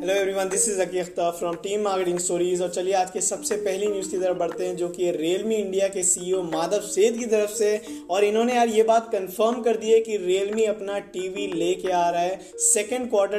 Hello everyone, this is Aki Akhtar from team marketing stories. और चलिए आज के सबसे पहली न्यूज़ की तरफ बढ़ते हैं, जो कि रियलमी इंडिया के सीईओ माधव सेठ की तरफ से। और इन्होंने यार ये बात कंफर्म कर दी है कि रियलमी अपना टीवी लेके आ रहा है सेकेंड क्वार्टर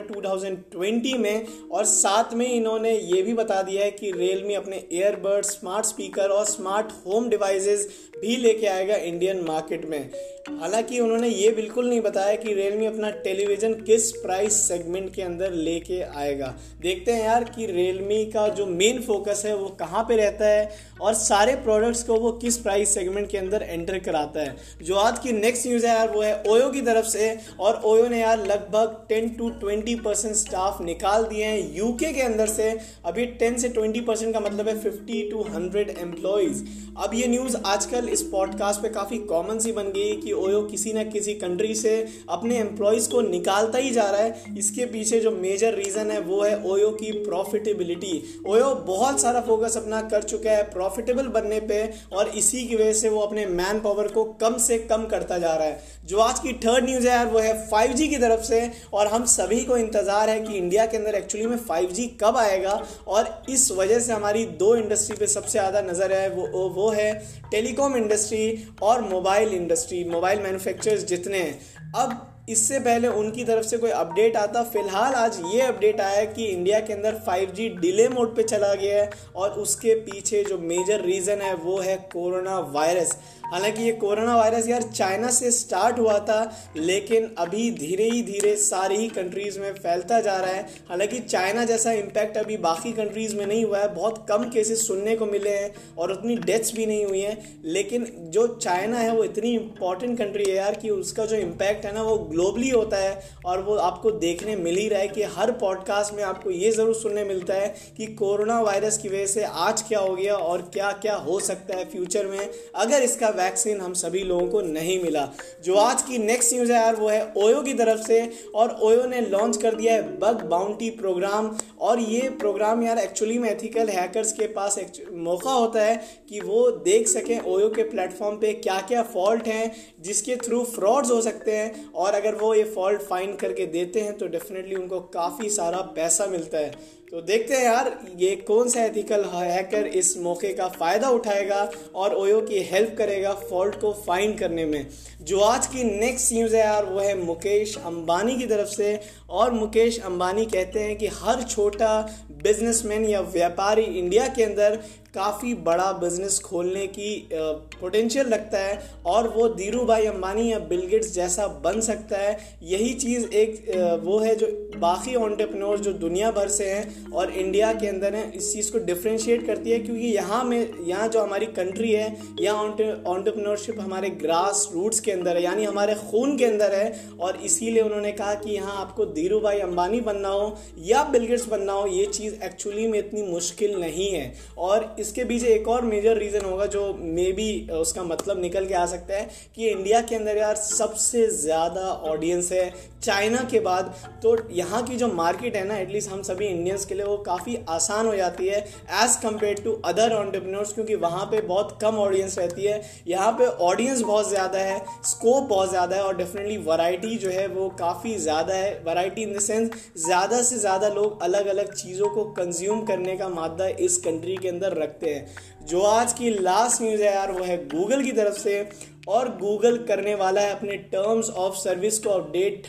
2020 में। और साथ में इन्होंने ये भी बता दिया है कि रियलमी अपने ईयरबड्स, स्मार्ट स्पीकर और स्मार्ट होम डिवाइसेस भी लेके आएगा इंडियन मार्केट में। हालांकि उन्होंने ये बिल्कुल नहीं बताया कि रियलमी अपना टेलीविज़न किस प्राइस सेगमेंट के अंदर लेके आएगा। देखते हैं यार कि रियलमी का जो मेन फोकस है वो कहाँ पे रहता है और सारे प्रोडक्ट्स को वो किस प्राइस सेगमेंट के अंदर एंटर कराता है। जो आज की नेक्स्ट न्यूज़ है यार वो है ओयो की तरफ से। और ओयो ने यार लगभग 10 to 20% स्टाफ निकाल दिए हैं यूके के अंदर से। अभी 10 से 20% का मतलब है 50 to 100 एम्प्लॉयज़। अब ये न्यूज़ आजकल इस पॉडकास्ट पे काफ़ी कॉमन सी बन गई कि ओयो किसी न किसी कंट्री से अपने एम्प्लॉयज़ को निकालता ही जा रहा है। इसके पीछे जो मेजर रीज़न है वो है ओयो की प्रॉफिटेबिलिटी। ओयो बहुत सारा फोकस अपना कर चुका है प्रॉफिटेबल बनने पे, और इसी की वजह से वो अपने मैन पावर को कम से कम करता जा रहा है। जो आज की थर्ड न्यूज़ है यार वो है 5G की तरफ से। और हम सभी को इंतज़ार है कि इंडिया के अंदर एक्चुअली में 5G कब आएगा। और इस वजह से हमारी दो इंडस्ट्री पे सबसे ज़्यादा नज़र है वो है टेलीकॉम इंडस्ट्री और मोबाइल इंडस्ट्री, मोबाइल मैन्युफैक्चरर्स जितने हैं। अब इससे पहले उनकी तरफ से कोई अपडेट आता, फिलहाल आज ये अपडेट आया कि इंडिया के अंदर 5G डिले मोड पे चला गया है। और उसके पीछे जो मेजर रीज़न है वो है कोरोना वायरस। हालांकि ये कोरोना वायरस यार चाइना से स्टार्ट हुआ था, लेकिन अभी धीरे धीरे सारी ही कंट्रीज़ में फैलता जा रहा है। हालांकि चाइना जैसा इम्पैक्ट अभी बाकी कंट्रीज़ में नहीं हुआ है, बहुत कम केसेस सुनने को मिले हैं और उतनी डेथ्स भी नहीं हुई हैं। लेकिन जो चाइना है वो इतनी इंपॉर्टेंट कंट्री है यार कि उसका जो इम्पैक्ट है ना वो ग्लोबली होता है। और वो आपको देखने मिल ही रहा है कि हर पॉडकास्ट में आपको ये ज़रूर सुनने मिलता है कि कोरोना वायरस की वजह से आज क्या हो गया और क्या क्या हो सकता है फ्यूचर में अगर इसका वैक्सीन हम सभी लोगों को नहीं मिला। जो आज की नेक्स्ट न्यूज़ है यार वो है ओयो की तरफ से। और ओयो ने लॉन्च कर दिया है बग बाउंटी प्रोग्राम। और ये प्रोग्राम यार एक्चुअली में एथिकल हैकर्स के पास मौका होता है कि वो देख सकें ओयो के प्लेटफॉर्म पे क्या क्या फॉल्ट हैं जिसके थ्रू फ्रॉड्स हो सकते हैं। और अगर वो ये फॉल्ट फाइंड करके देते हैं तो डेफिनेटली उनको काफ़ी सारा पैसा मिलता है। तो देखते हैं यार ये कौन सा एथिकल हैकर इस मौके का फ़ायदा उठाएगा और ओयो की हेल्प करेगा फॉल्ट को फाइंड करने में। जो आज की नेक्स्ट न्यूज़ है यार वो है मुकेश अंबानी की तरफ से। और मुकेश अंबानी कहते हैं कि हर छोटा बिजनेसमैन या व्यापारी इंडिया के अंदर काफ़ी बड़ा बिजनेस खोलने की पोटेंशियल रखता है और वो धीरू भाई अंबानी या बिल गेट्स जैसा बन सकता है। यही चीज़ एक वो है जो बाकी एंटरप्रेन्योर जो दुनिया भर से हैं और इंडिया के अंदर हैं, इस चीज़ को डिफ्रेंशिएट करती है। क्योंकि यहाँ जो हमारी कंट्री है, यहाँ एंटरप्रेन्योरशिप हमारे ग्रास रूट्स के अंदर है, यानी हमारे खून के अंदर है। और इसीलिए उन्होंने कहा कि यहाँ आपको धीरू भाई अंबानी बनना हो या बिल गेट्स बनना हो, ये चीज़ एक्चुअली में इतनी मुश्किल नहीं है। और इसके पीछे एक और मेजर रीज़न होगा जो मे बी उसका मतलब निकल के आ सकता है कि इंडिया के अंदर यार सबसे ज़्यादा ऑडियंस है चाइना के बाद। तो यहाँ की जो मार्केट है ना, एटलीस्ट हम सभी इंडियंस के लिए वो काफ़ी आसान हो जाती है as compare to other entrepreneurs, क्योंकि वहाँ पे बहुत कम ऑडियंस रहती है। यहाँ पे ऑडियंस बहुत ज़्यादा है, स्कोप बहुत ज़्यादा है और डेफिनेटली वैरायटी जो है वो काफ़ी ज़्यादा है। वैरायटी इन द सेंस ज़्यादा से ज़्यादा लोग अलग अलग चीज़ों को कंज्यूम करने का मादा इस कंट्री के अंदर रखते हैं। जो आज की लास्ट न्यूज़ है यार वो है गूगल की तरफ से। और गूगल करने वाला है अपने टर्म्स ऑफ सर्विस को अपडेट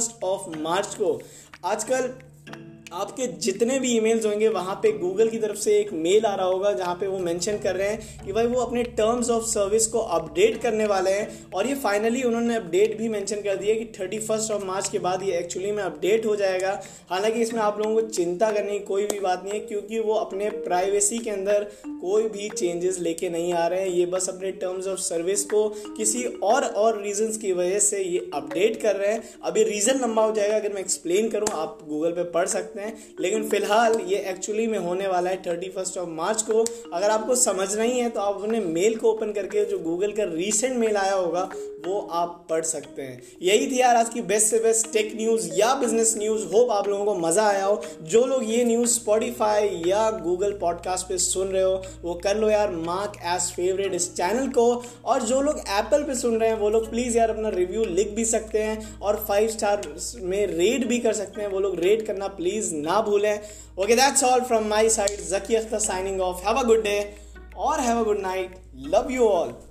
31 मार्च को। आजकल आपके जितने भी ईमेल्स होंगे वहाँ पे गूगल की तरफ से एक मेल आ रहा होगा जहाँ पे वो मेंशन कर रहे हैं कि भाई वो अपने टर्म्स ऑफ सर्विस को अपडेट करने वाले हैं। और ये फाइनली उन्होंने अपडेट भी मेंशन कर दिया कि 31 मार्च के बाद ये एक्चुअली में अपडेट हो जाएगा। हालांकि इसमें आप लोगों को चिंता करने की कोई भी बात नहीं है, क्योंकि वो अपने प्राइवेसी के अंदर कोई भी चेंजेस लेके नहीं आ रहे हैं। ये बस अपने टर्म्स ऑफ सर्विस को किसी और रीजंस की वजह से ये अपडेट कर रहे हैं। अभी रीज़न लंबा हो जाएगा, अगर मैं एक्सप्लेन करूँ आप गूगल पे पढ़ सकते हैं, लेकिन फिलहाल ये एक्चुअली में होने वाला है 31 मार्च को। अगर आपको समझना ही है तो आप अपने मेल को ओपन करके जो गूगल का रीसेंट मेल आया होगा वो आप पढ़ सकते हैं। यही थी यार आज की बेस्ट से बेस्ट टेक न्यूज़ या बिजनेस न्यूज़। होप आप लोगों को मज़ा आया हो। जो लोग ये न्यूज़ स्पॉटिफाई या गूगल पॉडकास्ट पे सुन रहे हो वो कर लो यार मार्क एज फेवरेट इस चैनल को। और जो लोग एप्पल पे सुन रहे हैं वो लोग प्लीज़ यार अपना रिव्यू लिख भी सकते हैं और 5 स्टार में रेट भी कर सकते हैं। वो लोग रेट करना प्लीज़ प्लीज़ ना भूलें। Okay, that's all from my side. Zaki Akhtar signing off. Have a good day और have a good night. Love you all.